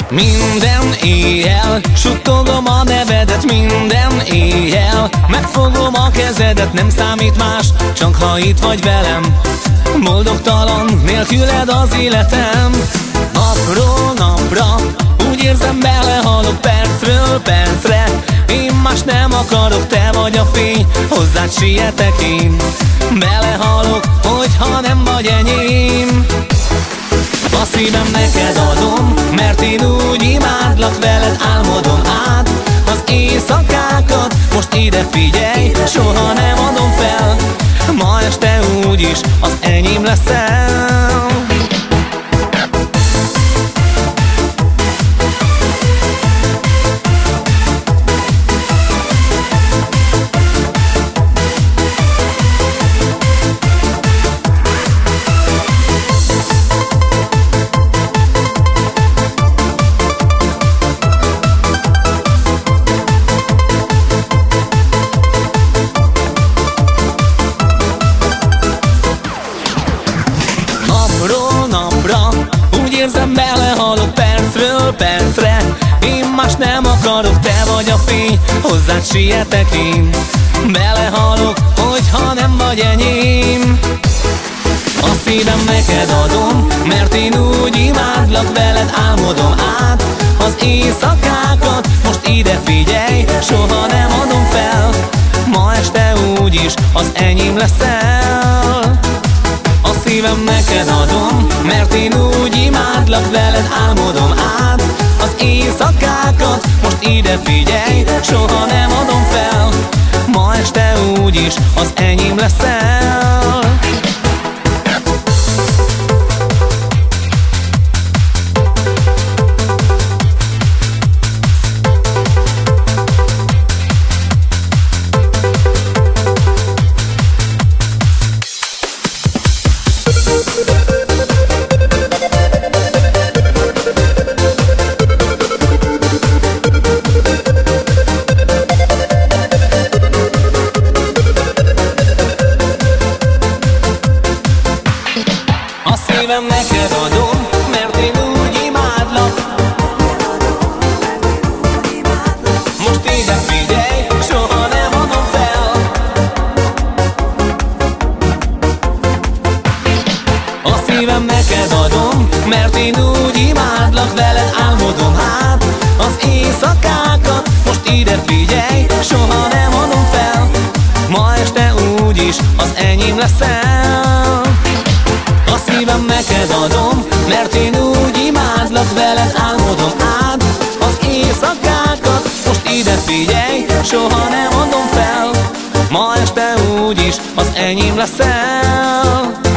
Minden éjjel suttogom a nevedet, minden éjjel megfogom a kezedet, nem számít más, csak ha itt vagy velem. Boldogtalan nélküled az életem. Napról napra úgy érzem, belehalok percről percre. Én más nem akarok, te vagy a fény, hozzád sietek én. Belehalok, hogyha nem vagy enyém. A szívem neked adom, mert én úgy imádlak, veled álmodom át az éjszakákat. Most ide figyelj, soha nem adom fel, ma este úgyis az enyém leszel. Úgy érzem, belehalok percről percre. Én más nem akarok, te vagy a fény, hozzád sietek én. Belehalok, hogyha nem vagy enyém. A szívem neked adom, mert én úgy imádlak, veled álmodom át az éjszakákat. Most ide figyelj, soha nem adom fel, ma este úgyis az enyém leszel. A szívem neked adom, mert én úgy imádlak, veled álmodom át az éjszakákat. Most ide figyelj, soha nem adom fel, ma este úgyis az enyém leszel. A szívem neked adom, mert én úgy imádlak. Most ide figyelj, soha nem adom fel. A szívem neked adom, mert én úgy imádlak, veled álmodom át az éjszakákat. Most ide figyelj, soha nem adom fel, ma este úgyis az enyém leszel. A szívem neked adom, mert én úgy imádlak, veled álmodom át az éjszakákat. Most ide figyelj, soha nem adom fel, ma este úgyis az enyém leszel.